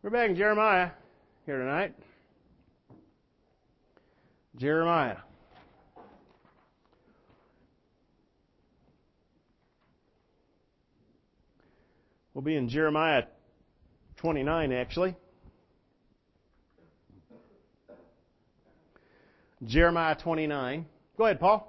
We're back in Jeremiah here tonight. Jeremiah. We'll be in Jeremiah 29, actually. Jeremiah 29. Go ahead, Paul.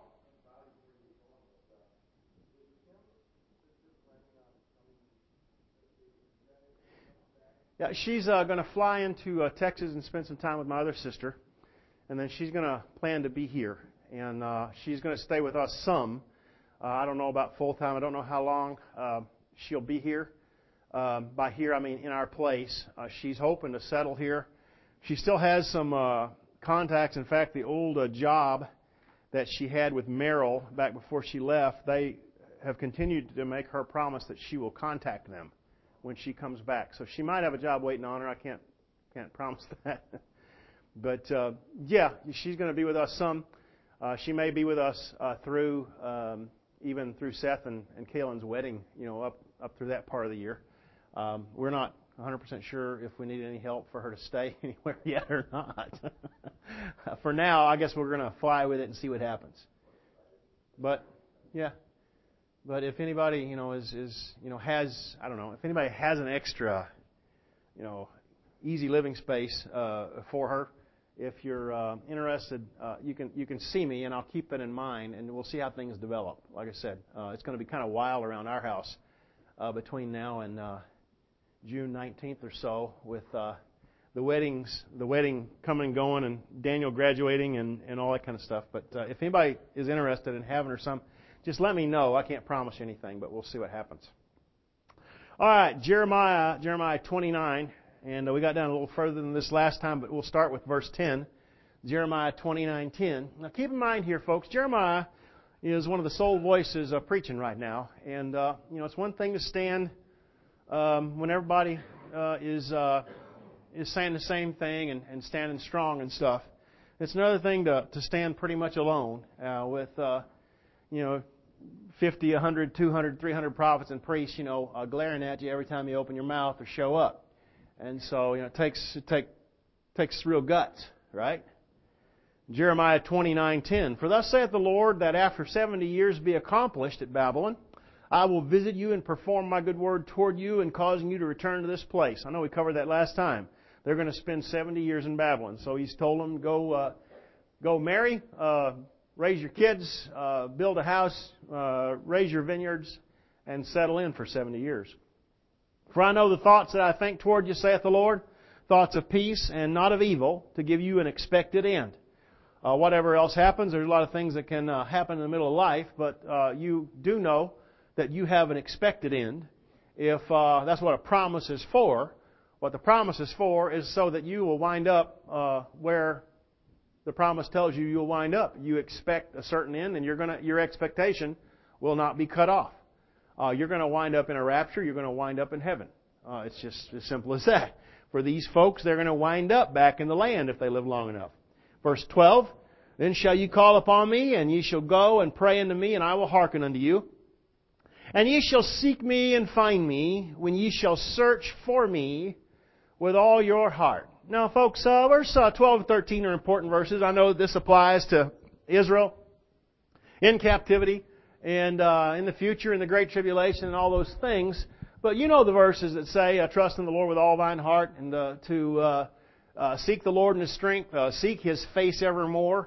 Yeah, she's going to fly into Texas and spend some time with my other sister. And then she's going to plan to be here. And she's going to stay with us some. I don't know about full time. I don't know how long she'll be here. By here, I mean in our place. She's hoping to settle here. She still has some contacts. In fact, the old job that she had with Merrill back before she left, they have continued to make her promise that she will contact them when she comes back. So she might have a job waiting on her. I can't promise that. But yeah, she's going to be with us some. She may be with us through even through Seth and Kaylin's wedding, up through that part of the year. We're not 100% sure if we need any help for her to stay anywhere yet or not. For now, I guess we're going to fly with it and see what happens. But yeah. But if anybody, has, I don't know, if anybody has an extra, easy living space for her, if you're interested, you can see me, and I'll keep that in mind, and we'll see how things develop. Like I said, it's going to be kind of wild around our house between now and June 19th or so, with the wedding coming and going, and Daniel graduating, and all that kind of stuff. But if anybody is interested in having her some, just let me know. I can't promise you anything, but we'll see what happens. All right, Jeremiah 29, and we got down a little further than this last time, but we'll start with verse 10. Jeremiah 29:10. Now, keep in mind here, folks, Jeremiah is one of the sole voices of preaching right now, and it's one thing to stand when everybody is saying the same thing and standing strong and stuff. It's another thing to stand pretty much alone with 50, 100, 200, 300 prophets and priests, glaring at you every time you open your mouth or show up. And so, it takes real guts, right? Jeremiah 29:10. For thus saith the Lord, that after 70 years be accomplished at Babylon, I will visit you and perform my good word toward you and causing you to return to this place. I know we covered that last time. They're going to spend 70 years in Babylon. So He's told them, go marry, raise your kids, build a house, raise your vineyards, and settle in for 70 years. For I know the thoughts that I think toward you, saith the Lord, thoughts of peace and not of evil, to give you an expected end. Whatever else happens, there's a lot of things that can happen in the middle of life, but you do know that you have an expected end. If that's what a promise is for, what the promise is for is so that you will wind up where the promise tells you you'll wind up. You expect a certain end, and your expectation will not be cut off. You're going to wind up in a rapture. You're going to wind up in heaven. It's just as simple as that. For these folks, they're going to wind up back in the land if they live long enough. Verse 12, Then shall you call upon me, and ye shall go and pray unto me, and I will hearken unto you. And ye shall seek me and find me, when ye shall search for me with all your heart. Now, folks, verse 12 and 13 are important verses. I know this applies to Israel in captivity and in the future, in the Great Tribulation and all those things. But you know the verses that say, trust in the Lord with all thine heart, and to seek the Lord in His strength, seek His face evermore.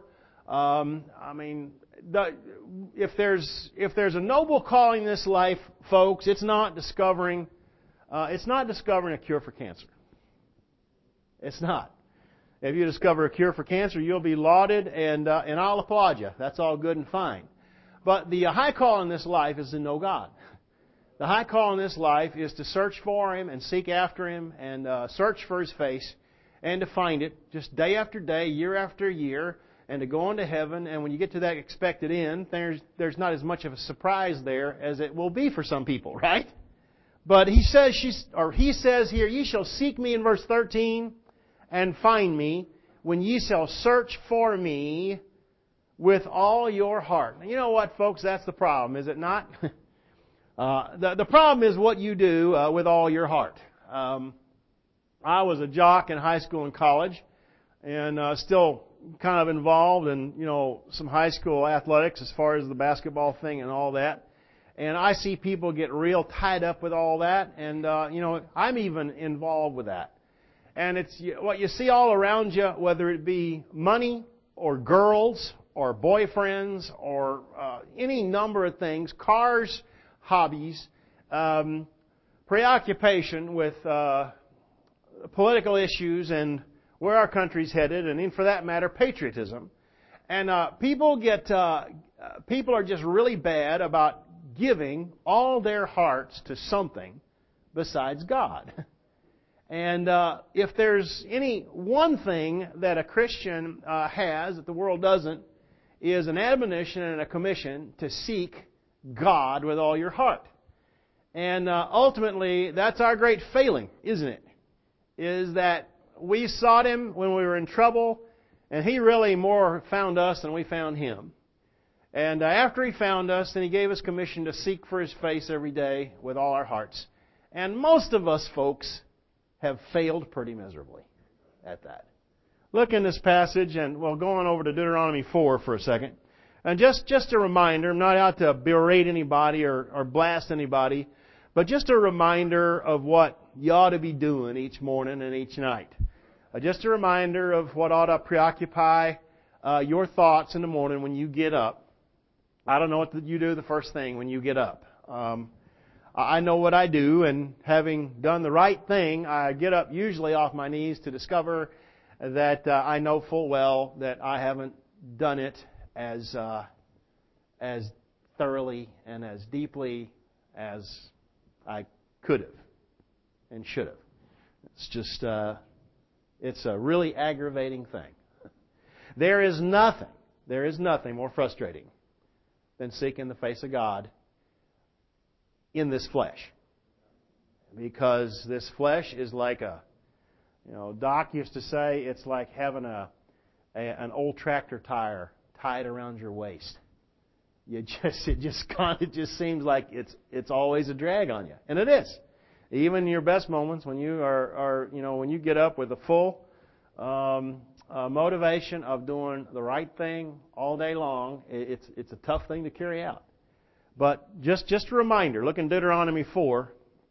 If there's a noble calling in this life, folks, it's not discovering a cure for cancer. It's not. If you discover a cure for cancer, you'll be lauded, and I'll applaud you. That's all good and fine. But the high call in this life is to know God. The high call in this life is to search for Him and seek after Him and search for His face and to find it just day after day, year after year, and to go on to heaven. And when you get to that expected end, there's not as much of a surprise there as it will be for some people, right? But he says here, ye shall seek me in verse 13 and find me when ye shall search for me with all your heart. Now, you know what, folks? That's the problem, is it not? The problem is what you do with all your heart. I was a jock in high school and college, and still kind of involved in, some high school athletics as far as the basketball thing and all that. And I see people get real tied up with all that, and, I'm even involved with that. And it's what you see all around you, whether it be money or girls or boyfriends or any number of things, cars, hobbies, preoccupation with political issues and where our country's headed, and for that matter, patriotism. And people are just really bad about giving all their hearts to something besides God. And if there's any one thing that a Christian has that the world doesn't, is an admonition and a commission to seek God with all your heart. And ultimately, that's our great failing, isn't it? Is that we sought Him when we were in trouble, and He really more found us than we found Him. And after He found us, then He gave us commission to seek for His face every day with all our hearts. And most of us folks have failed pretty miserably at that. Look in this passage, and we'll go on over to Deuteronomy 4 for a second. And just a reminder, I'm not out to berate anybody or blast anybody, but just a reminder of what you ought to be doing each morning and each night. Just a reminder of what ought to preoccupy your thoughts in the morning when you get up. I don't know what you do the first thing when you get up. I know what I do, and having done the right thing, I get up usually off my knees to discover that I know full well that I haven't done it as thoroughly and as deeply as I could have and should have. It's just, it's a really aggravating thing. There is nothing more frustrating than seeking the face of God in this flesh. Because this flesh is like Doc used to say, it's like having an old tractor tire tied around your waist. It just seems like it's always a drag on you, and it is. Even in your best moments, when you when you get up with a full motivation of doing the right thing all day long, it's a tough thing to carry out. But just a reminder, look in Deuteronomy 4,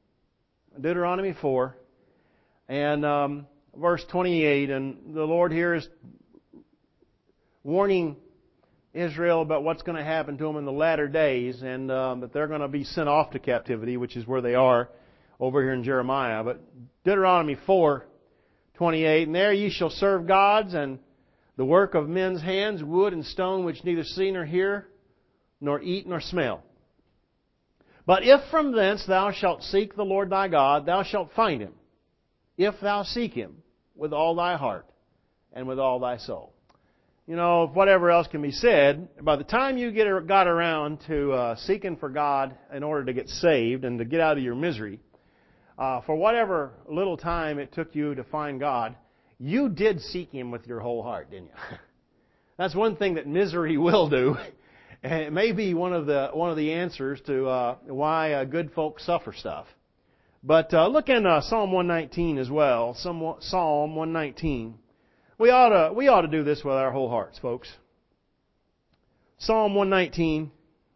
and verse 28, and the Lord here is warning Israel about what's going to happen to them in the latter days, and that they're going to be sent off to captivity, which is where they are over here in Jeremiah. But Deuteronomy 4:28, and there ye shall serve gods, and the work of men's hands, wood and stone, which neither see nor hear, nor eat nor smell. But if from thence thou shalt seek the Lord thy God, thou shalt find Him, if thou seek Him with all thy heart and with all thy soul. Whatever else can be said, by the time you got around to seeking for God in order to get saved and to get out of your misery, for whatever little time it took you to find God, you did seek Him with your whole heart, didn't you? That's one thing that misery will do. And it may be one of the answers to why good folks suffer stuff. But look in Psalm 119 as well. Psalm 119. We ought to do this with our whole hearts, folks. Psalm 119,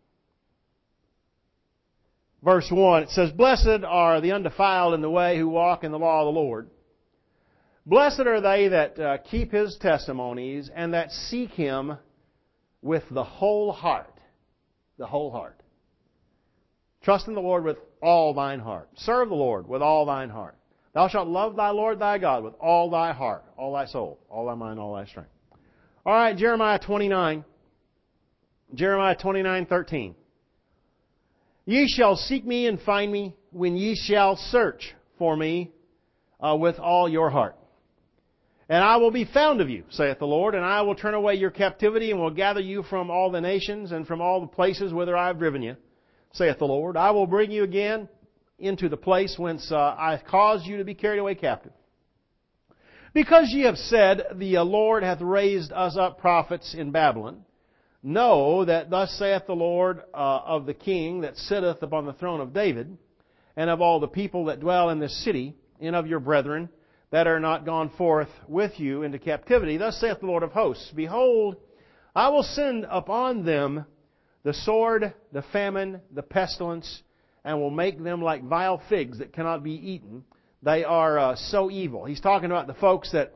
verse 1. It says, "Blessed are the undefiled in the way who walk in the law of the Lord. Blessed are they that keep His testimonies and that seek Him with the whole heart." The whole heart. Trust in the Lord with all thine heart. Serve the Lord with all thine heart. Thou shalt love thy Lord thy God with all thy heart, all thy soul, all thy mind, all thy strength. All right, Jeremiah 29. Jeremiah 29:13. Ye shall seek me and find me when ye shall search for me with all your heart. And I will be found of you, saith the Lord, and I will turn away your captivity and will gather you from all the nations and from all the places whither I have driven you, saith the Lord. I will bring you again into the place whence I caused you to be carried away captive. Because ye have said, the Lord hath raised us up prophets in Babylon, know that thus saith the Lord of the King that sitteth upon the throne of David, and of all the people that dwell in this city, and of your brethren, that are not gone forth with you into captivity. Thus saith the Lord of hosts, Behold, I will send upon them the sword, the famine, the pestilence, and will make them like vile figs that cannot be eaten. They are so evil. He's talking about the folks that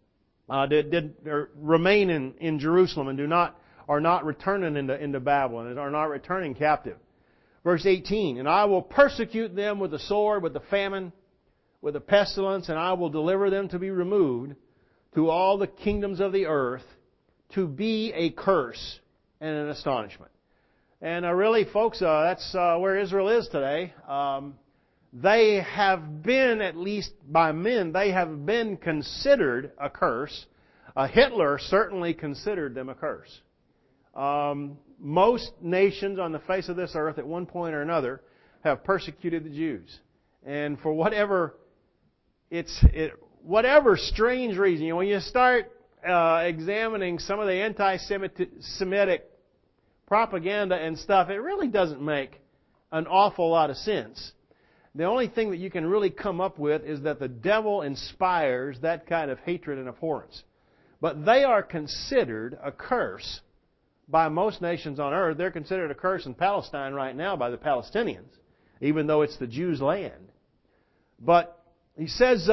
remain in Jerusalem and are not returning into Babylon, and are not returning captive. Verse 18, And I will persecute them with the sword, with the famine, with the pestilence, and I will deliver them to be removed to all the kingdoms of the earth, to be a curse and an astonishment. And really, folks, that's where Israel is today. They have been, at least by men, they have been considered a curse. Hitler certainly considered them a curse. Most nations on the face of this earth at one point or another have persecuted the Jews. And for whatever strange reason, when you start examining some of the anti-Semitic propaganda and stuff, it really doesn't make an awful lot of sense. The only thing that you can really come up with is that the devil inspires that kind of hatred and abhorrence. But they are considered a curse by most nations on earth. They're considered a curse in Palestine right now by the Palestinians, even though it's the Jews' land. But he says,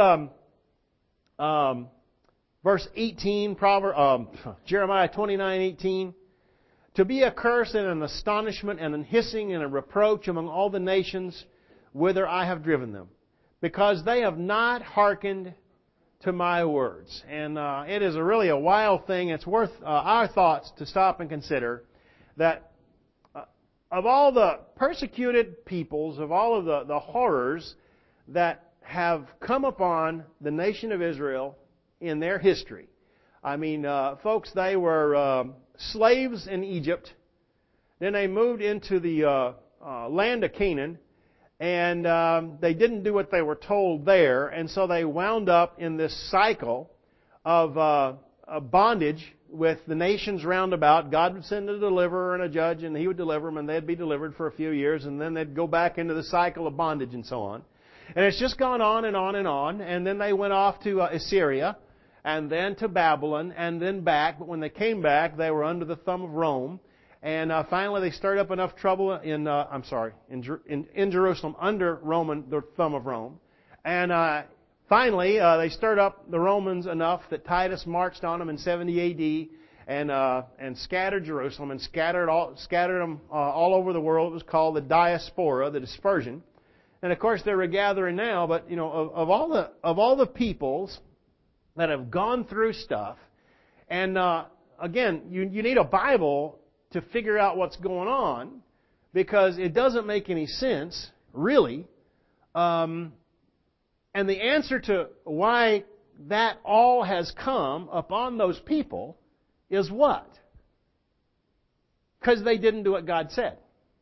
verse 18, Jeremiah 29:18, to be a curse and an astonishment and an hissing and a reproach among all the nations whither I have driven them, because they have not hearkened to my words. And it is really a wild thing. It's worth our thoughts to stop and consider that of all the persecuted peoples, of all of the horrors that have come upon the nation of Israel in their history. I mean, folks, they were slaves in Egypt. Then they moved into the land of Canaan. And they didn't do what they were told there, and so they wound up in this cycle of bondage with the nations round about. God would send a deliverer and a judge, and He would deliver them, and they'd be delivered for a few years, and then they'd go back into the cycle of bondage and so on. And it's just gone on and on and on, and then they went off to Assyria, and then to Babylon, and then back. But when they came back, they were under the thumb of Rome. And finally, they stirred up enough trouble in Jerusalem under the thumb of Rome. And finally, they stirred up the Romans enough that Titus marched on them in 70 A.D. and scattered Jerusalem and scattered them all over the world. It was called the diaspora, the dispersion. And of course, they're regathering now. But of all the peoples that have gone through stuff, and again, you need a Bible to figure out what's going on, because it doesn't make any sense, really. And the answer to why that all has come upon those people is what? Because they didn't do what God said.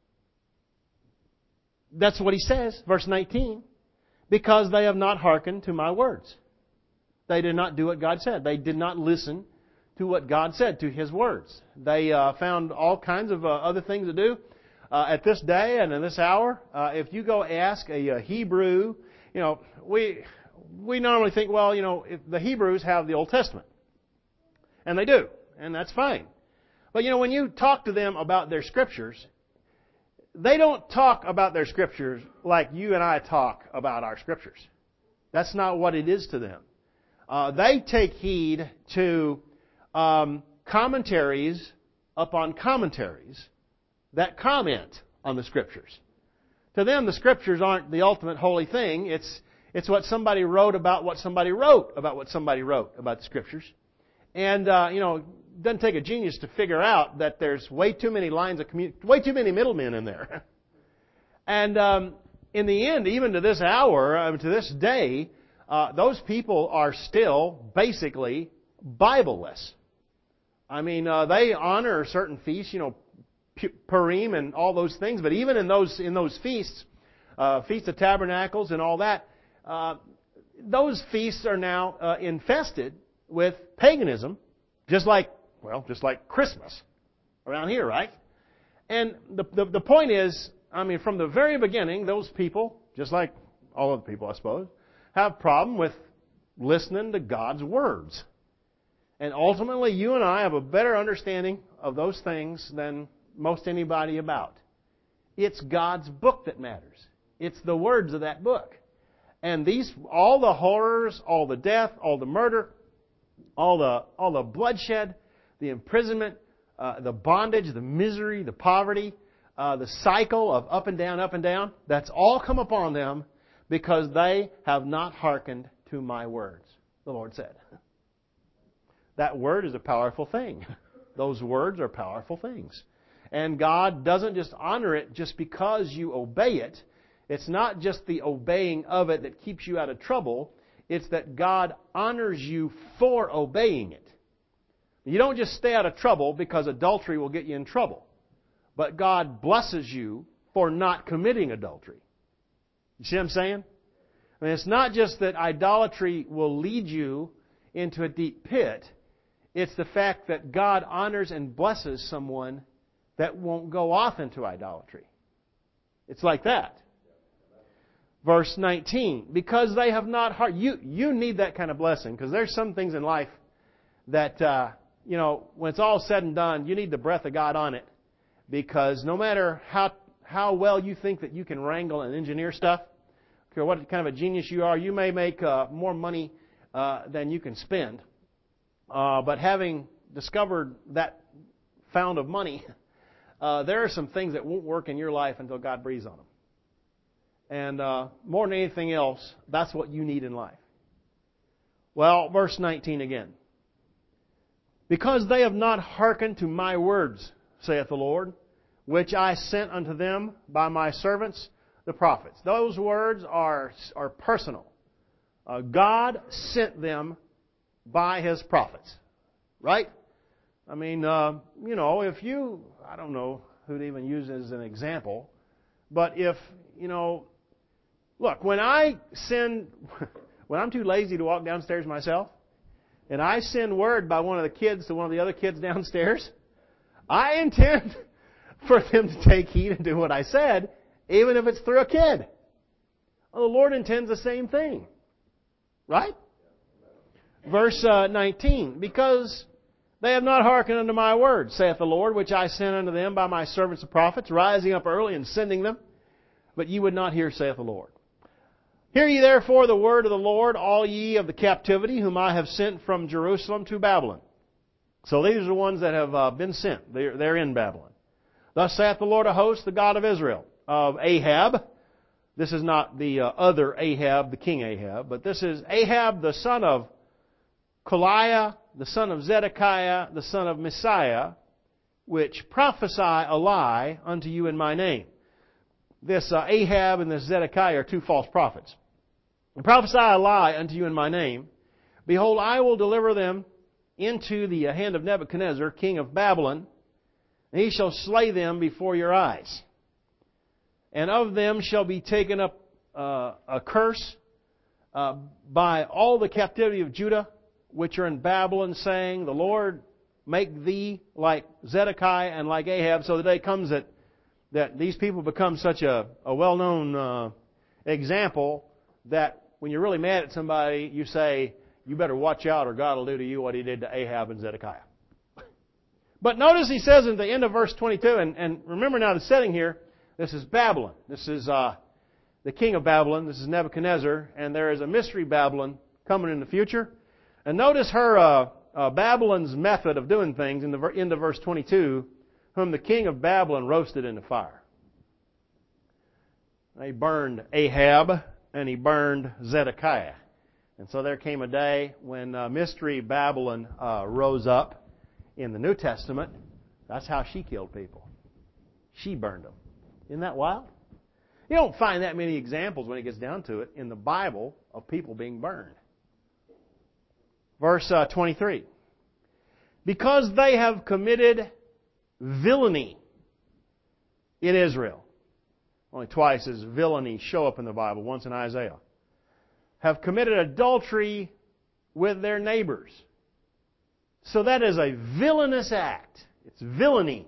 That's what He says, verse 19. Because they have not hearkened to my words. They did not do what God said. They did not listen to what God said, to His words. They found all kinds of other things to do. At this day and in this hour, if you go ask a Hebrew, we normally think, well, if the Hebrews have the Old Testament. And they do. And that's fine. But when you talk to them about their Scriptures, they don't talk about their Scriptures like you and I talk about our Scriptures. That's not what it is to them. They take heed to commentaries upon commentaries that comment on the Scriptures. To them, the Scriptures aren't the ultimate holy thing. It's what somebody wrote about what somebody wrote about what somebody wrote about the Scriptures. And, it doesn't take a genius to figure out that there's way too many way too many middlemen in there. And in the end, even to this hour, to this day, those people are still basically Bible-less. I mean, they honor certain feasts, Purim and all those things. But even in those feasts, Feast of Tabernacles and all that, those feasts are now infested with paganism, just like Christmas around here, right? And the point is, from the very beginning, those people, just like all other people, I suppose, have a problem with listening to God's words. And ultimately, you and I have a better understanding of those things than most anybody about. It's God's book that matters. It's the words of that book. And all the horrors, all the death, all the murder, all the bloodshed, the imprisonment, the bondage, the misery, the poverty, the cycle of up and down, that's all come upon them because they have not hearkened to my words, the Lord said. That word is a powerful thing. Those words are powerful things. And God doesn't just honor it just because you obey it. It's not just the obeying of it that keeps you out of trouble. It's that God honors you for obeying it. You don't just stay out of trouble because adultery will get you in trouble. But God blesses you for not committing adultery. You see what I'm saying? I mean, it's not just that idolatry will lead you into a deep pit. It's the fact that God honors and blesses someone that won't go off into idolatry. It's like that. Verse 19, because they have not you need that kind of blessing, because there's some things in life that, when it's all said and done, you need the breath of God on it, because no matter how well you think that you can wrangle and engineer stuff, or what kind of a genius you are, you may make more money than you can spend. But having discovered that fount of money, there are some things that won't work in your life until God breathes on them. And more than anything else, that's what you need in life. Well, verse 19 again. Because they have not hearkened to my words, saith the Lord, which I sent unto them by my servants, the prophets. Those words are personal. God sent them by His prophets. Right? I mean, if you, I don't know who to even use as an example, but if, look, when I'm too lazy to walk downstairs myself, and I send word by one of the kids to one of the other kids downstairs, I intend for them to take heed and do what I said, even if it's through a kid. Well, the Lord intends the same thing. Right? Verse 19, because they have not hearkened unto my word, saith the Lord, which I sent unto them by my servants the prophets, rising up early and sending them, but ye would not hear, saith the Lord. Hear ye therefore the word of the Lord, all ye of the captivity, whom I have sent from Jerusalem to Babylon. So these are the ones that have been sent. They're in Babylon. Thus saith the Lord of hosts, the God of Israel, of Ahab. This is not the other Ahab, the king Ahab, but this is Ahab, the son of Koliah, the son of Zedekiah, the son of Messiah, which prophesy a lie unto you in my name. This Ahab and this Zedekiah are two false prophets. And prophesy a lie unto you in my name. Behold, I will deliver them into the hand of Nebuchadnezzar, king of Babylon, and he shall slay them before your eyes. And of them shall be taken up a curse by all the captivity of Judah, which are in Babylon, saying, the Lord make thee like Zedekiah and like Ahab. So the day comes that these people become such a well-known example that when you're really mad at somebody, you say, you better watch out or God will do to you what He did to Ahab and Zedekiah. But notice He says at the end of verse 22, and remember now the setting here, this is Babylon. This is the king of Babylon. This is Nebuchadnezzar. And there is a mystery Babylon coming in the future. And notice her Babylon's method of doing things in the end of verse 22, whom the king of Babylon roasted in the fire. He burned Ahab and he burned Zedekiah. And so there came a day when mystery Babylon rose up in the New Testament. That's how she killed people. She burned them. Isn't that wild? You don't find that many examples when it gets down to it in the Bible of people being burned. Verse 23. Because they have committed villainy in Israel. Only twice does villainy show up in the Bible, once in Isaiah. Have committed adultery with their neighbors. So that is a villainous act. It's villainy.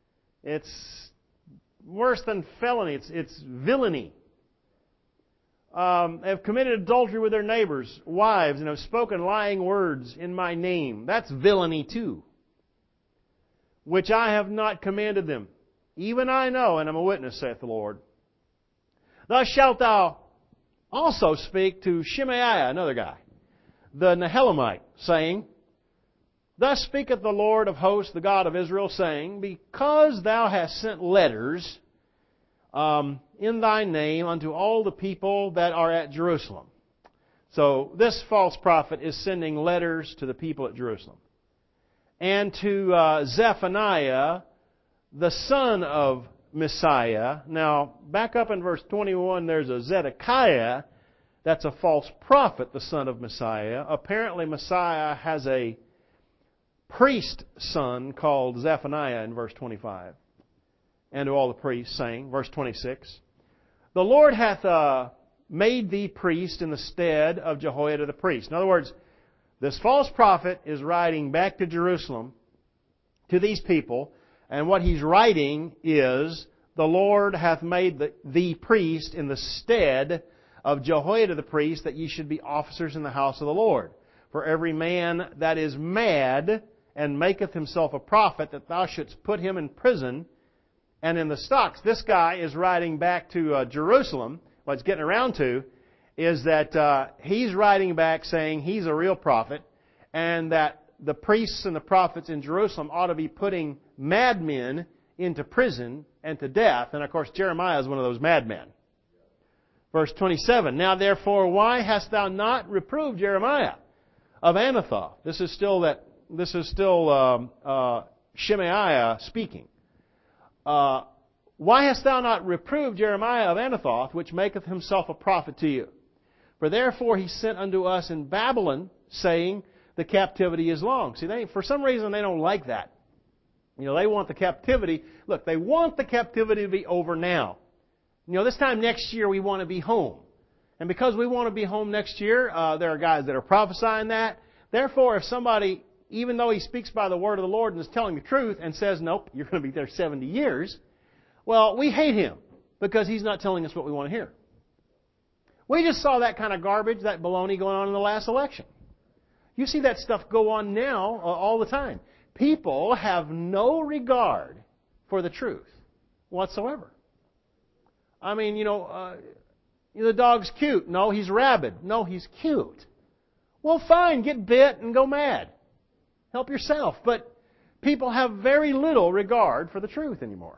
It's worse than felony. It's villainy. have committed adultery with their neighbors' wives and have spoken lying words in my name. That's villainy too, which I have not commanded them. Even I know, and am a witness, saith the Lord. Thus shalt thou also speak to Shemaiah, another guy, the Nehelamite, saying, Thus speaketh the Lord of hosts, the God of Israel, saying, Because thou hast sent letters in thy name unto all the people that are at Jerusalem. So this false prophet is sending letters to the people at Jerusalem. And to Zephaniah, the son of Messiah. Now, back up in verse 21, there's a Zedekiah. That's a false prophet, the son of Messiah. Apparently, Messiah has a priest son called Zephaniah in verse 25. And to all the priests, saying, verse 26, The Lord hath made thee priest in the stead of Jehoiada the priest. In other words, this false prophet is writing back to Jerusalem to these people, and what he's writing is, The Lord hath made thee priest in the stead of Jehoiada the priest, that ye should be officers in the house of the Lord. For every man that is mad and maketh himself a prophet, that thou shouldst put him in prison and in the stocks. This guy is writing back to Jerusalem. What it's getting around to is that he's writing back saying he's a real prophet, and that the priests and the prophets in Jerusalem ought to be putting madmen into prison and to death. And of course, Jeremiah is one of those madmen. Verse 27, Now therefore, why hast thou not reproved Jeremiah of Anathoth? This is still Shemaiah speaking. Why hast thou not reproved Jeremiah of Anathoth, which maketh himself a prophet to you? For therefore he sent unto us in Babylon, saying, The captivity is long. See, for some reason they don't like that. You know, they want the captivity. Look, they want the captivity to be over now. You know, this time next year we want to be home. And because we want to be home next year, there are guys that are prophesying that. Therefore, if somebody, even though he speaks by the word of the Lord and is telling the truth and says, nope, you're going to be there 70 years, well, we hate him because he's not telling us what we want to hear. We just saw that kind of garbage, that baloney going on in the last election. You see that stuff go on now all the time. People have no regard for the truth whatsoever. I mean, the dog's cute. No, he's rabid. No, he's cute. Well, fine, get bit and go mad. Help yourself. But people have very little regard for the truth anymore.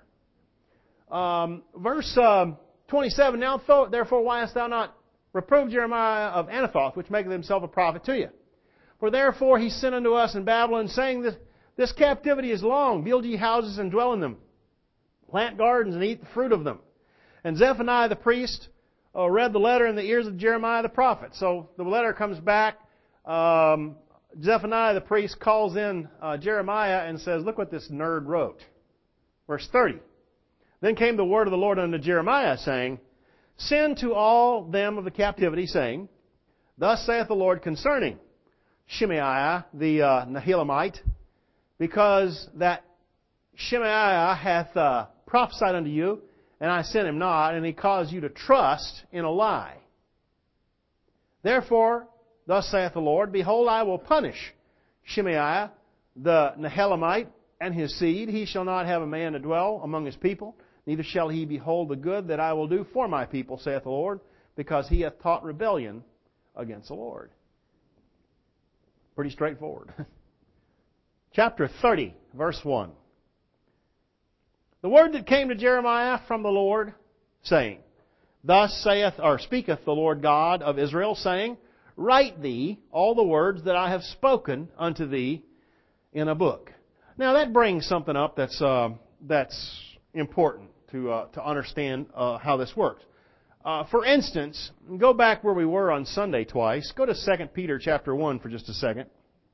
Verse 27, Now therefore why hast thou not reproved Jeremiah of Anathoth, which maketh himself a prophet to you? For therefore he sent unto us in Babylon, saying, This captivity is long. Build ye houses and dwell in them. Plant gardens and eat the fruit of them. And Zephaniah the priest read the letter in the ears of Jeremiah the prophet. So the letter comes back. Zephaniah the priest calls in Jeremiah and says, Look what this nerd wrote. Verse 30. Then came the word of the Lord unto Jeremiah, saying, Send to all them of the captivity, saying, Thus saith the Lord concerning Shemaiah the Nehelamite, because that Shemaiah hath prophesied unto you, and I sent him not, and he caused you to trust in a lie. Therefore, thus saith the Lord, Behold, I will punish Shemaiah the Nehelamite and his seed. He shall not have a man to dwell among his people, neither shall he behold the good that I will do for my people, saith the Lord, because he hath taught rebellion against the Lord. Pretty straightforward. Chapter 30, verse 1. The word that came to Jeremiah from the Lord, saying, Thus speaketh the Lord God of Israel, saying, Write thee all the words that I have spoken unto thee in a book. Now that brings something up that's important to understand how this works. For instance, go back where we were on Sunday twice. Go to 2 Peter chapter 1 for just a second.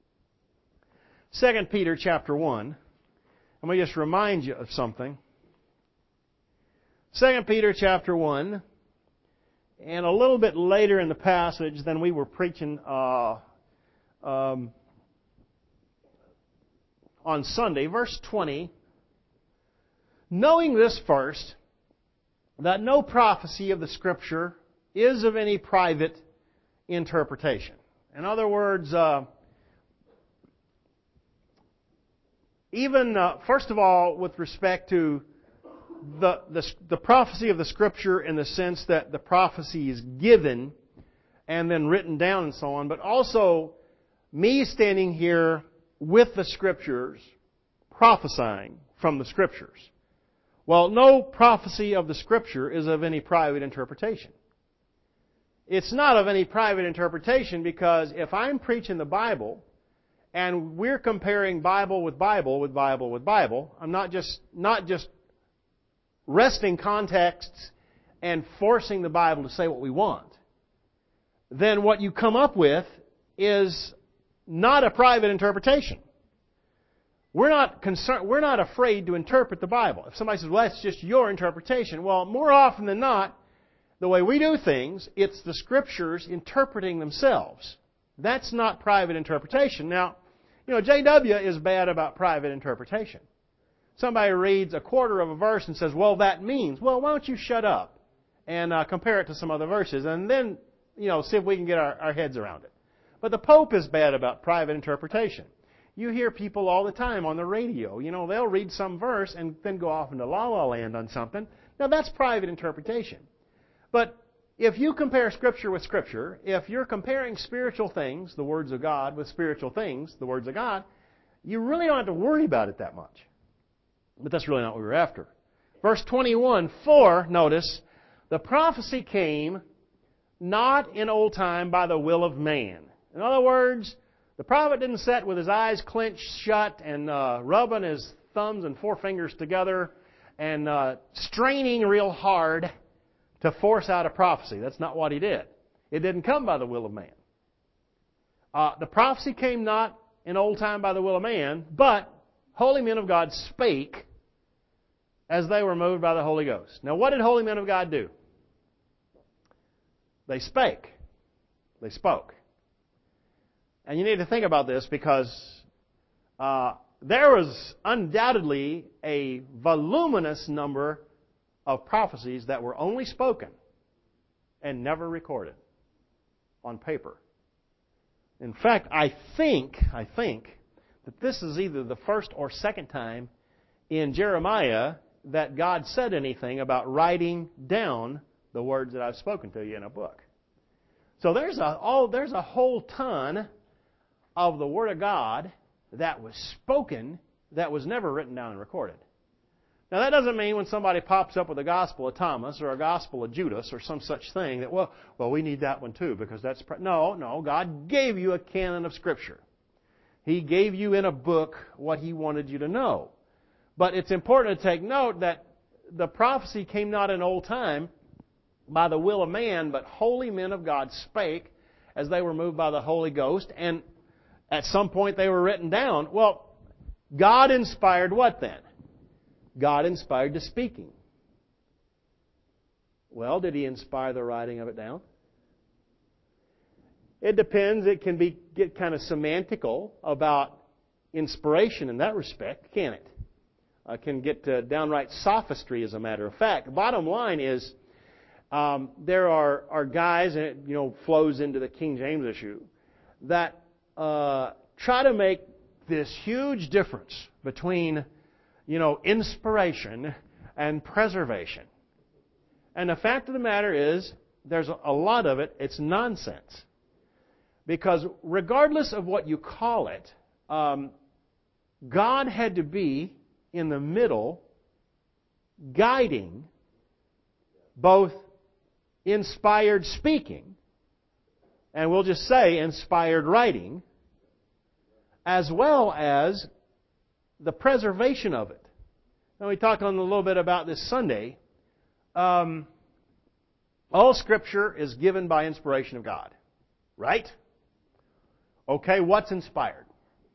2 Peter chapter 1. Let me just remind you of something. 2 Peter chapter 1, and a little bit later in the passage than we were preaching on Sunday, verse 20. Knowing this first, that no prophecy of the Scripture is of any private interpretation. In other words, first of all, with respect to the prophecy of the Scripture in the sense that the prophecy is given and then written down and so on, but also me standing here with the Scriptures, prophesying from the Scriptures. Well, no prophecy of the Scripture is of any private interpretation. It's not of any private interpretation because if I'm preaching the Bible and we're comparing Bible with Bible with Bible with Bible, I'm not just wresting contexts and forcing the Bible to say what we want, then what you come up with is not a private interpretation. We're not afraid to interpret the Bible. If somebody says, well, that's just your interpretation. Well, more often than not, the way we do things, it's the Scriptures interpreting themselves. That's not private interpretation. Now, J.W. is bad about private interpretation. Somebody reads a quarter of a verse and says, well, that means. Well, why don't you shut up and compare it to some other verses and then, see if we can get our heads around it. But the Pope is bad about private interpretation. You hear people all the time on the radio. They'll read some verse and then go off into la-la land on something. Now, that's private interpretation. But if you compare Scripture with Scripture, if you're comparing spiritual things, the words of God, with spiritual things, the words of God, you really don't have to worry about it that much. But that's really not what we're after. Verse 21, for, notice, the prophecy came not in old time by the will of man. In other words, the prophet didn't sit with his eyes clenched shut and rubbing his thumbs and forefingers together and straining real hard to force out a prophecy. That's not what he did. It didn't come by the will of man. The prophecy came not in old time by the will of man, but holy men of God spake as they were moved by the Holy Ghost. Now, what did holy men of God do? They spake. They spoke. And you need to think about this because there was undoubtedly a voluminous number of prophecies that were only spoken and never recorded on paper. In fact, I think that this is either the first or second time in Jeremiah that God said anything about writing down the words that I've spoken to you in a book. So there's a whole ton of the Word of God that was spoken that was never written down and recorded. Now that doesn't mean when somebody pops up with a Gospel of Thomas or a Gospel of Judas or some such thing that, well, we need that one too because that's... No, God gave you a canon of Scripture. He gave you in a book what He wanted you to know. But it's important to take note that the prophecy came not in old time by the will of man, but holy men of God spake as they were moved by the Holy Ghost, and at some point they were written down. Well, God inspired what then? God inspired the speaking. Well, did He inspire the writing of it down? It depends. It can get kind of semantical about inspiration in that respect, can it? Can get downright sophistry, as a matter of fact. The bottom line is there are guys, and it flows into the King James issue, that try to make this huge difference between inspiration and preservation. And the fact of the matter is, there's a lot of it, it's nonsense. Because regardless of what you call it, God had to be in the middle, guiding both inspired speaking, and we'll just say inspired writing, as well as the preservation of it. Now we talked a little bit about this Sunday. All Scripture is given by inspiration of God. Right? Okay, what's inspired?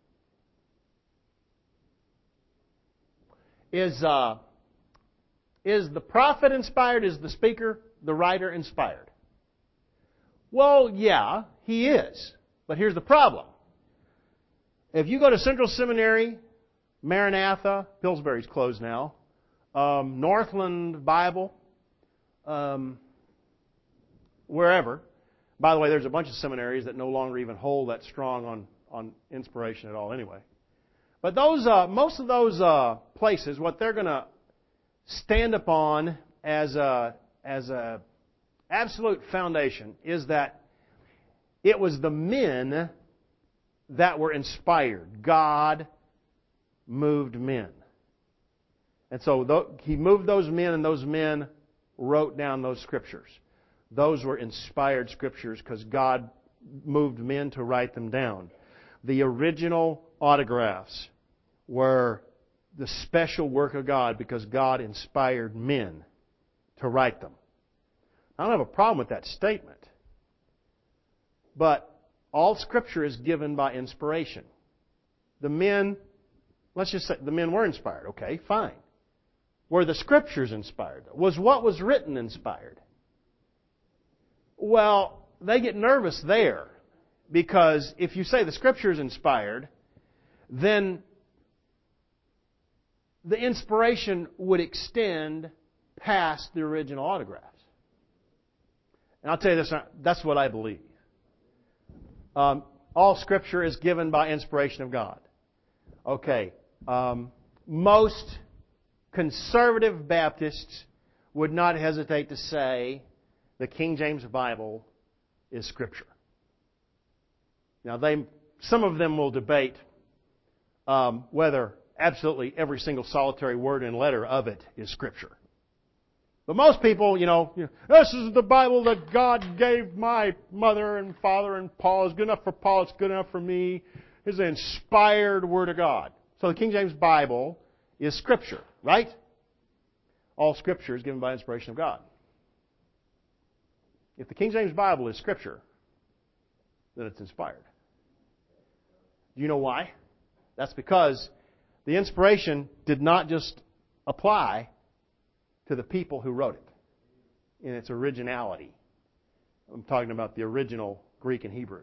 Is the prophet inspired? Is the speaker, the writer, inspired? Well, yeah, he is. But here's the problem. If you go to Central Seminary, Maranatha, Pillsbury's closed now, Northland Bible, wherever. By the way, there's a bunch of seminaries that no longer even hold that strong on inspiration at all anyway. But those most of those places, what they're going to stand upon as a absolute foundation is that it was the men that were inspired. God moved men. And so He moved those men, and those men wrote down those Scriptures. Those were inspired Scriptures because God moved men to write them down. The original autographs were the special work of God because God inspired men to write them. I don't have a problem with that statement. But all Scripture is given by inspiration. The men, let's just say the men were inspired. Okay, fine. Were the Scriptures inspired? Was what was written inspired? Well, they get nervous there because if you say the Scripture is inspired, then the inspiration would extend past the original autographs. And I'll tell you this, that's what I believe. All Scripture is given by inspiration of God. Okay. Most conservative Baptists would not hesitate to say the King James Bible is Scripture. Now, some of them will debate whether absolutely every single solitary word and letter of it is Scripture. But most people, this is the Bible that God gave my mother and father and Paul. It's good enough for Paul. It's good enough for me. It's the inspired Word of God. So the King James Bible is Scripture, right? All Scripture is given by inspiration of God. If the King James Bible is Scripture, then it's inspired. Do you know why? That's because the inspiration did not just apply to the people who wrote it in its originality. I'm talking about the original Greek and Hebrew.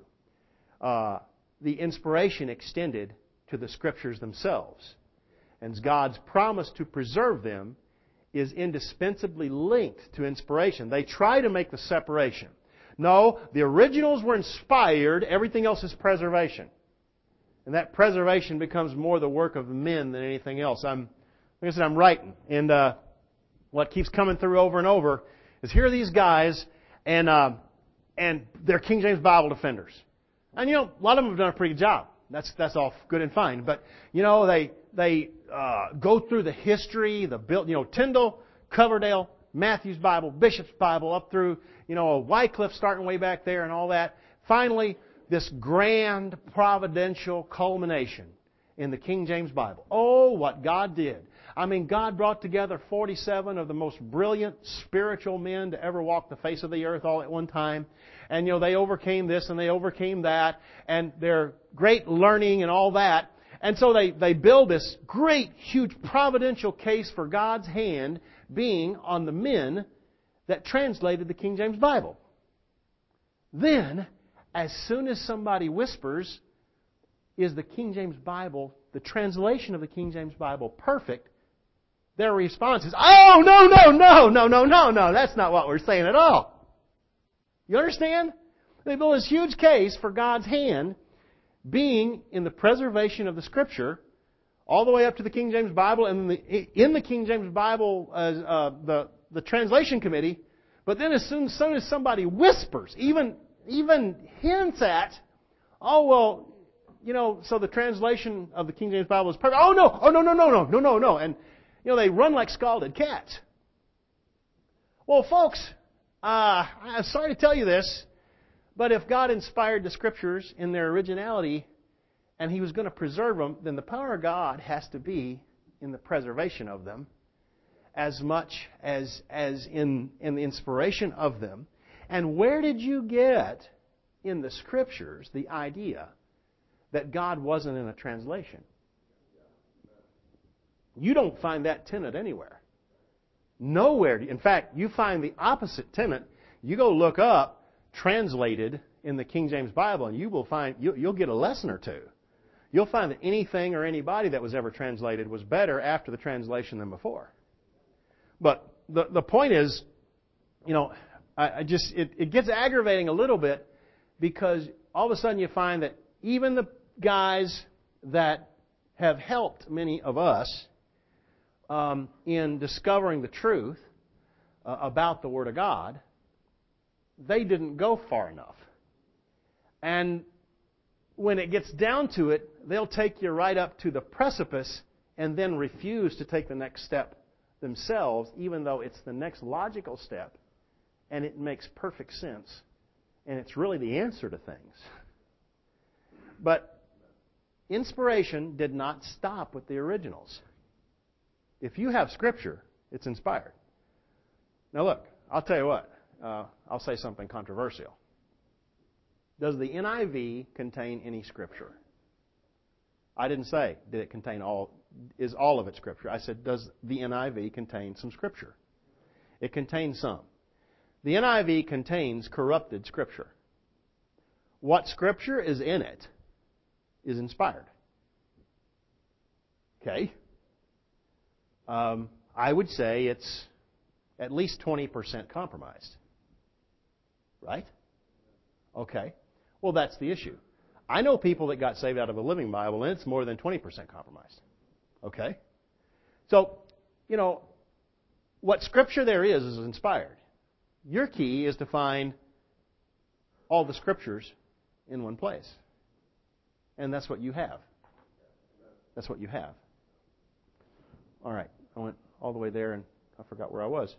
The inspiration extended to the Scriptures themselves. And God's promise to preserve them is indispensably linked to inspiration. They try to make the separation. No, the originals were inspired. Everything else is preservation. And that preservation becomes more the work of men than anything else. Like I said, I'm writing. And what keeps coming through over and over is here are these guys, and they're King James Bible defenders. And a lot of them have done a pretty good job. That's all good and fine. But they go through the history, Tyndale, Coverdale, Matthew's Bible, Bishop's Bible, up through Wycliffe starting way back there and all that. Finally, this grand providential culmination in the King James Bible. Oh, what God did. I mean, God brought together 47 of the most brilliant spiritual men to ever walk the face of the earth all at one time. And, they overcame this and they overcame that. And their great learning and all that. And so they build this great, huge providential case for God's hand being on the men that translated the King James Bible. Then, as soon as somebody whispers, is the King James Bible, the translation of the King James Bible, perfect? Their response is, oh, no, that's not what we're saying at all. You understand? They build this huge case for God's hand being in the preservation of the Scripture all the way up to the King James Bible and in the King James Bible the translation committee. But then as soon as somebody whispers, even hints at, so the translation of the King James Bible is perfect. No. And they run like scalded cats. Well, folks, I'm sorry to tell you this, but if God inspired the Scriptures in their originality and He was going to preserve them, then the power of God has to be in the preservation of them as much as in the inspiration of them. And where did you get in the Scriptures the idea that God wasn't in a translation? You don't find that tenet anywhere. Nowhere. In fact, you find the opposite tenet. You go look up translated in the King James Bible, and you will find you'll get a lesson or two. You'll find that anything or anybody that was ever translated was better after the translation than before. But the point is, it gets aggravating a little bit because all of a sudden you find that even the guys that have helped many of us in discovering the truth about the Word of God, they didn't go far enough. And when it gets down to it, they'll take you right up to the precipice and then refuse to take the next step themselves, even though it's the next logical step and it makes perfect sense and it's really the answer to things. But inspiration did not stop with the originals. If you have Scripture, it's inspired. Now look, I'll tell you what. I'll say something controversial. Does the NIV contain any Scripture? I didn't say, did it contain is all of it Scripture? I said, does the NIV contain some Scripture? It contains some. The NIV contains corrupted Scripture. What Scripture is in it is inspired. Okay? I would say it's at least 20% compromised. Right? Okay. Well, that's the issue. I know people that got saved out of a Living Bible, and it's more than 20% compromised. Okay? So, what Scripture there is inspired. Your key is to find all the Scriptures in one place. And that's what you have. That's what you have. All right. I went all the way there, and I forgot where I was.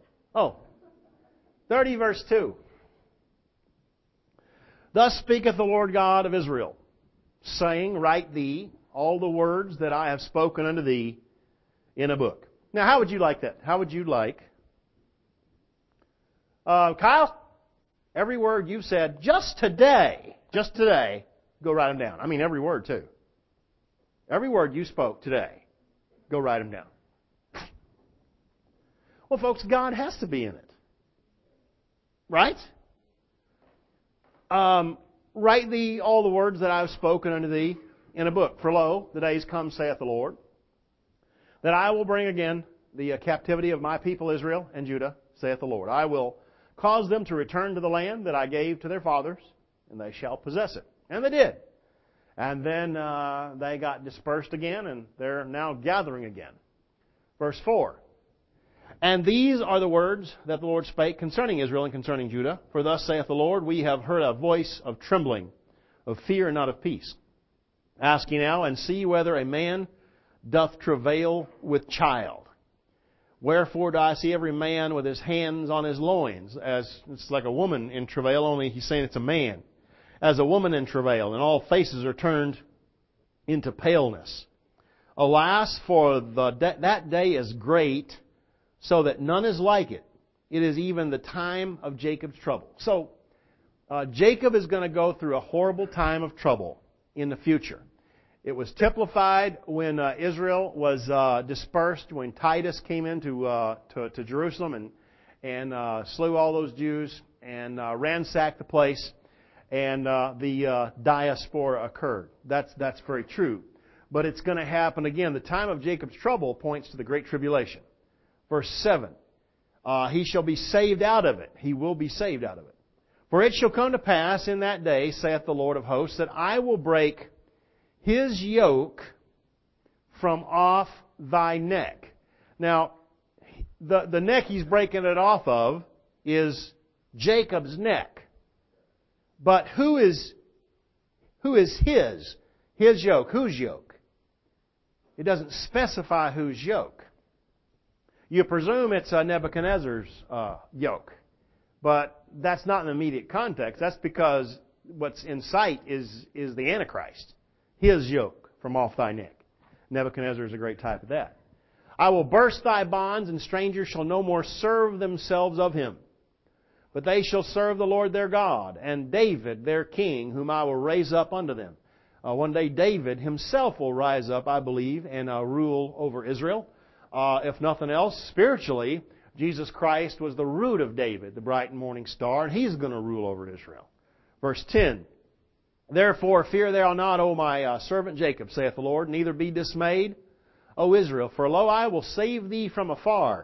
30 verse 2. Thus speaketh the Lord God of Israel, saying, Write thee all the words that I have spoken unto thee in a book. Now, how would you like that? How would you like... Kyle, every word you've said just today, go write them down. I mean, every word, too. Every word you spoke today, go write them down. Well, folks, God has to be in it. Right? Write thee all the words that I have spoken unto thee in a book. For lo, the days come, saith the Lord, that I will bring again the captivity of my people Israel and Judah, saith the Lord. I will cause them to return to the land that I gave to their fathers, and they shall possess it. And they did. And then they got dispersed again, and they're now gathering again. Verse 4. And these are the words that the Lord spake concerning Israel and concerning Judah. For thus saith the Lord, We have heard a voice of trembling, of fear and not of peace. Ask ye now, and see whether a man doth travail with child. Wherefore do I see every man with his hands on his loins, as it's like a woman in travail, only he's saying it's a man. As a woman in travail, and all faces are turned into paleness. Alas, for that day is great, so that none is like it. It is even the time of Jacob's trouble. So, Jacob is going to go through a horrible time of trouble in the future. It was typified when Israel was dispersed, when Titus came into to Jerusalem and slew all those Jews and ransacked the place, and the diaspora occurred. That's very true. But it's going to happen again. The time of Jacob's trouble points to the Great Tribulation. Verse 7, he shall be saved out of it. He will be saved out of it. For it shall come to pass in that day, saith the Lord of hosts, that I will break his yoke from off thy neck. Now, the neck he's breaking it off of is Jacob's neck. But who is his? His yoke. Whose yoke? It doesn't specify whose yoke. You presume it's Nebuchadnezzar's yoke. But that's not in the immediate context. That's because what's in sight is the Antichrist. His yoke from off thy neck. Nebuchadnezzar is a great type of that. I will burst thy bonds, and strangers shall no more serve themselves of him. But they shall serve the Lord their God, and David their king, whom I will raise up unto them. One day David himself will rise up, I believe, and rule over Israel. If nothing else, spiritually, Jesus Christ was the root of David, the bright and morning star, and He's going to rule over Israel. Verse 10, Therefore fear thou not, O my servant Jacob, saith the Lord, neither be dismayed, O Israel. For lo, I will save thee from afar,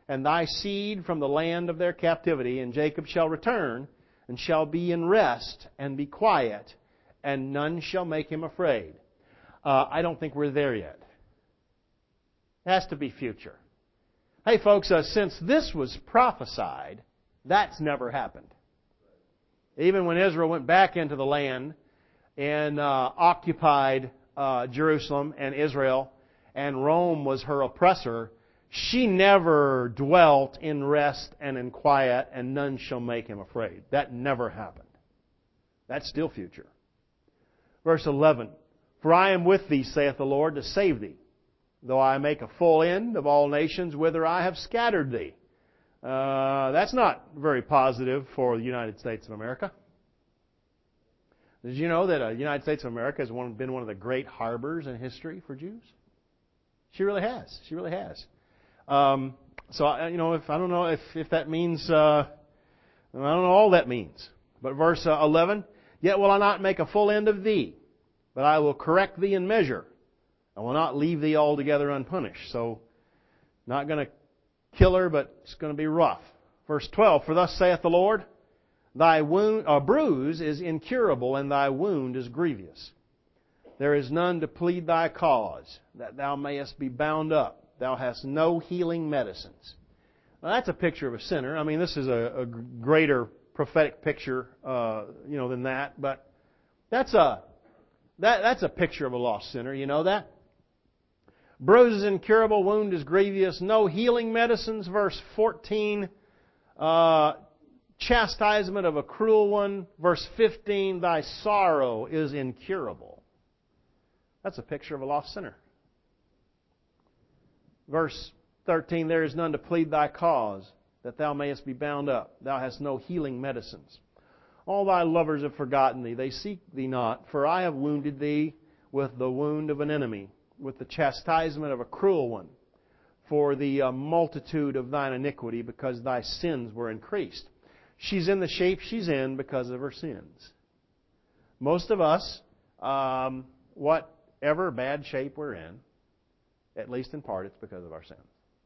and thy seed from the land of their captivity, and Jacob shall return, and shall be in rest, and be quiet, and none shall make him afraid. I don't think we're there yet. It has to be future. Hey folks, since this was prophesied, that's never happened. Even when Israel went back into the land and occupied Jerusalem and Israel, and Rome was her oppressor, she never dwelt in rest and in quiet, and none shall make him afraid. That never happened. That's still future. Verse 11, For I am with thee, saith the Lord, to save thee, though I make a full end of all nations whither I have scattered thee. That's not very positive for the United States of America. Did you know that the United States of America has been one of the great harbors in history for Jews? She really has. She really has. So I don't know if that means I don't know all that means. But verse 11, Yet will I not make a full end of thee, but I will correct thee in measure. I will not leave thee altogether unpunished. So, not going to kill her, but it's going to be rough. Verse 12, For thus saith the Lord, Thy bruise is incurable, and thy wound is grievous. There is none to plead thy cause, that thou mayest be bound up. Thou hast no healing medicines. Well, that's a picture of a sinner. I mean, this is a greater prophetic picture, than that. But that's a picture of a lost sinner. You know that? Bruise is incurable, wound is grievous, no healing medicines. Verse 14, chastisement of a cruel one. Verse 15, thy sorrow is incurable. That's a picture of a lost sinner. Verse 13, there is none to plead thy cause, that thou mayest be bound up. Thou hast no healing medicines. All thy lovers have forgotten thee. They seek thee not. For I have wounded thee with the wound of an enemy, with the chastisement of a cruel one, for the multitude of thine iniquity, because thy sins were increased. She's in the shape she's in because of her sins. Most of us, whatever bad shape we're in, at least in part, it's because of our sins.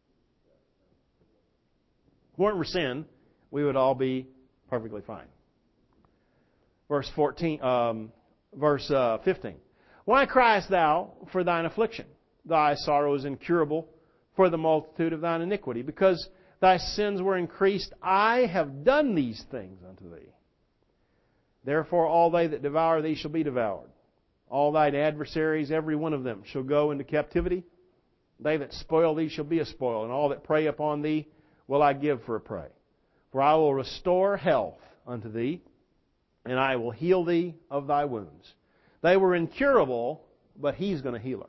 If it weren't for sin, we would all be perfectly fine. Verse 15. Why criest thou for thine affliction? Thy sorrow is incurable for the multitude of thine iniquity. Because thy sins were increased, I have done these things unto thee. Therefore all they that devour thee shall be devoured. All thine adversaries, every one of them, shall go into captivity. They that spoil thee shall be a spoil, and all that prey upon thee will I give for a prey. For I will restore health unto thee, and I will heal thee of thy wounds. They were incurable, but He's going to heal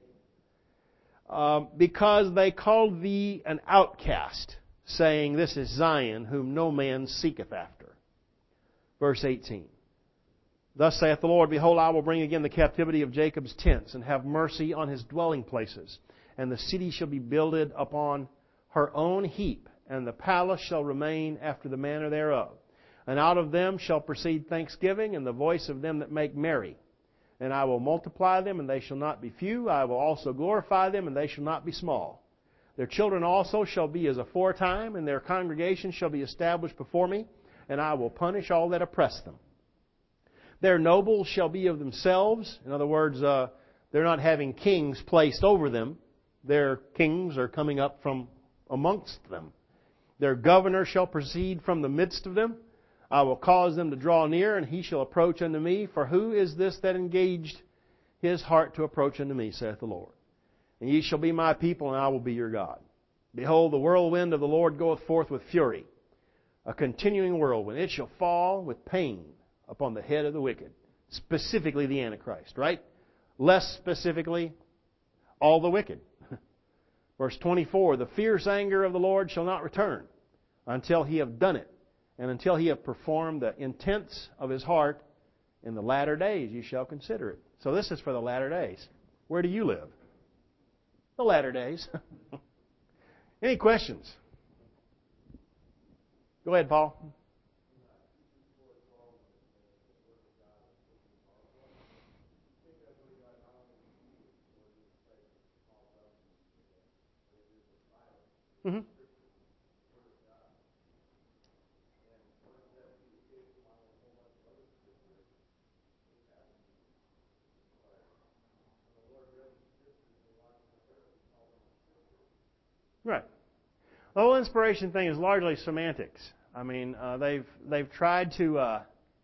her. Because they called thee an outcast, saying, This is Zion, whom no man seeketh after. Verse 18. Thus saith the Lord, Behold, I will bring again the captivity of Jacob's tents, and have mercy on his dwelling places. And the city shall be builded upon her own heap, and the palace shall remain after the manner thereof. And out of them shall proceed thanksgiving, and the voice of them that make merry. And I will multiply them, and they shall not be few. I will also glorify them, and they shall not be small. Their children also shall be as aforetime, and their congregation shall be established before me, and I will punish all that oppress them. Their nobles shall be of themselves. In other words, they're not having kings placed over them. Their kings are coming up from amongst them. Their governor shall proceed from the midst of them. I will cause them to draw near, and he shall approach unto me. For who is this that engaged his heart to approach unto me, saith the Lord? And ye shall be my people, and I will be your God. Behold, the whirlwind of the Lord goeth forth with fury, a continuing whirlwind. It shall fall with pain upon the head of the wicked, specifically the Antichrist, right? Less specifically, all the wicked. Verse 24, the fierce anger of the Lord shall not return until He have done it, and until He have performed the intents of His heart. In the latter days you shall consider it. So this is for the latter days. Where do you live? The latter days. Any questions? Go ahead, Paul. Mm-hmm. Right. The whole inspiration thing is largely semantics. I mean, they've tried to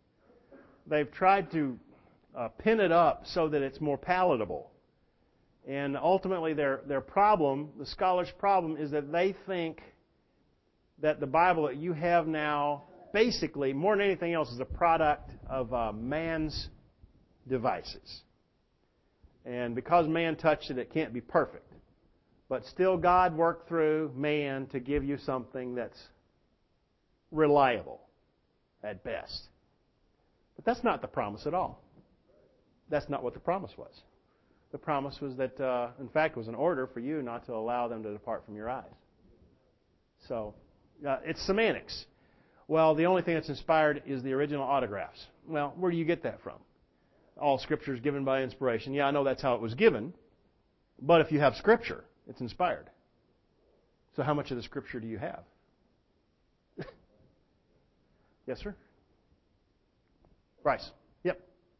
pin it up so that it's more palatable. And ultimately, their problem, the scholars' problem, is that they think that the Bible that you have now, basically, more than anything else, is a product of man's devices. And because man touched it, it can't be perfect. But still, God worked through man to give you something that's reliable at best. But that's not the promise at all. That's not what the promise was. The promise was that, in fact, it was an order for you not to allow them to depart from your eyes. So, it's semantics. Well, the only thing that's inspired is the original autographs. Well, where do you get that from? All Scripture is given by inspiration. Yeah, I know that's how it was given. But if you have Scripture, it's inspired. So how much of the Scripture do you have? Yes, sir? Bryce. Yep.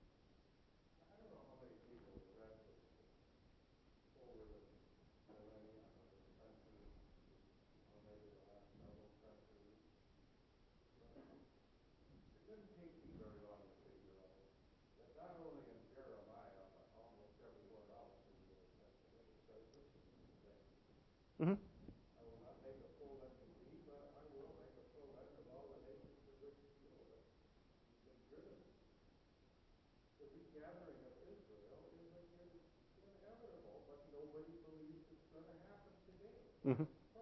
Mm-hmm. Mm-hmm.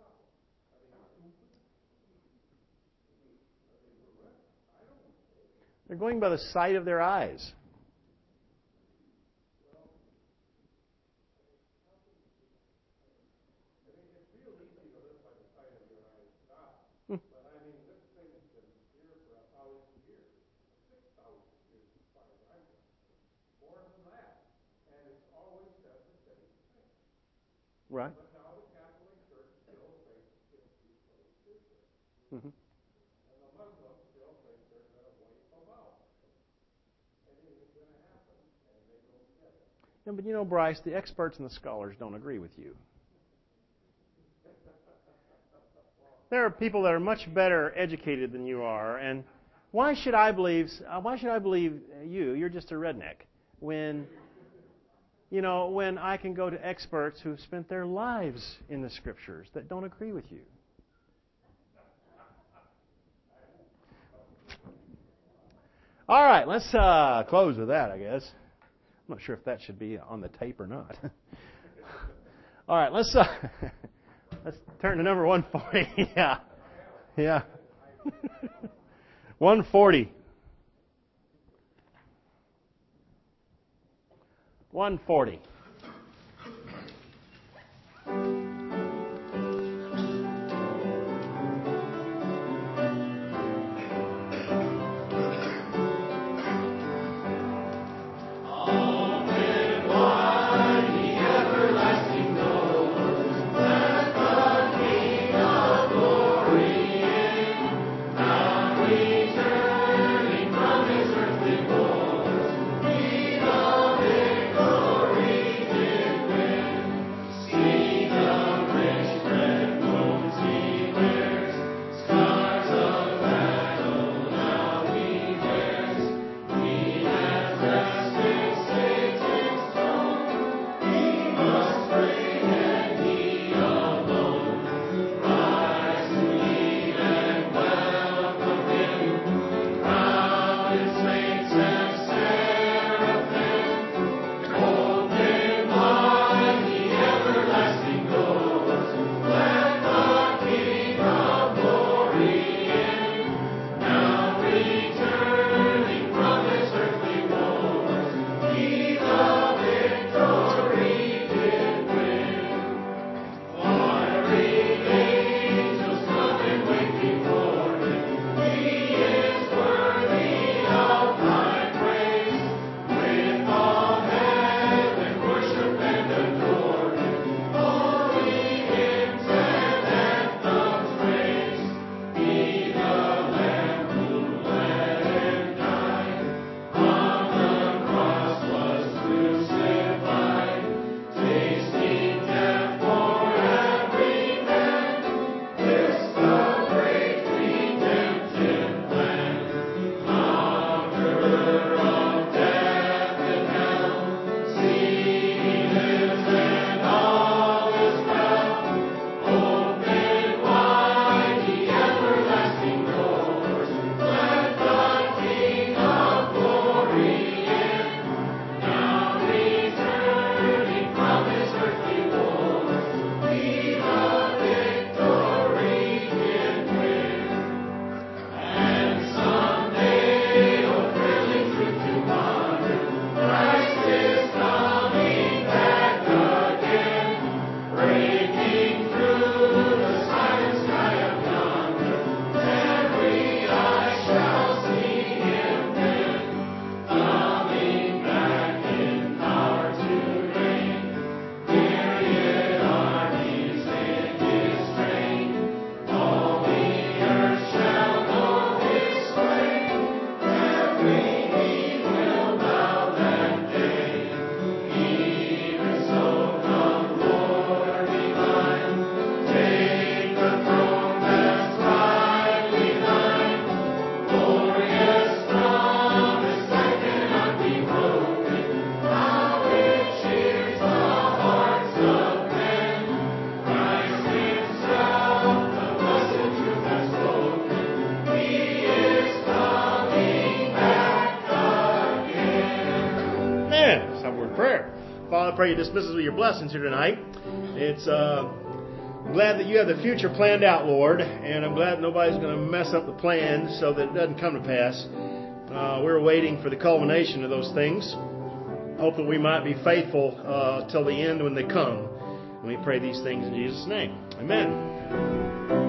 They're going by the sight of their eyes. Right. Mm-hmm. Yeah, but you know, Bryce, the experts and the scholars don't agree with you. There are people that are much better educated than you are, and why should I believe you? You're just a redneck. When I can go to experts who've spent their lives in the Scriptures that don't agree with you. All right, let's close with that, I guess. I'm not sure if that should be on the tape or not. All right, let's turn to number 140. Yeah. 140. 140. Amen. Let's have a word of prayer. Father, I pray you dismiss us with your blessings here tonight. It's I'm glad that you have the future planned out, Lord, and I'm glad nobody's going to mess up the plan so that it doesn't come to pass. We're waiting for the culmination of those things. Hope that we might be faithful till the end when they come. And we pray these things in Jesus' name. Amen.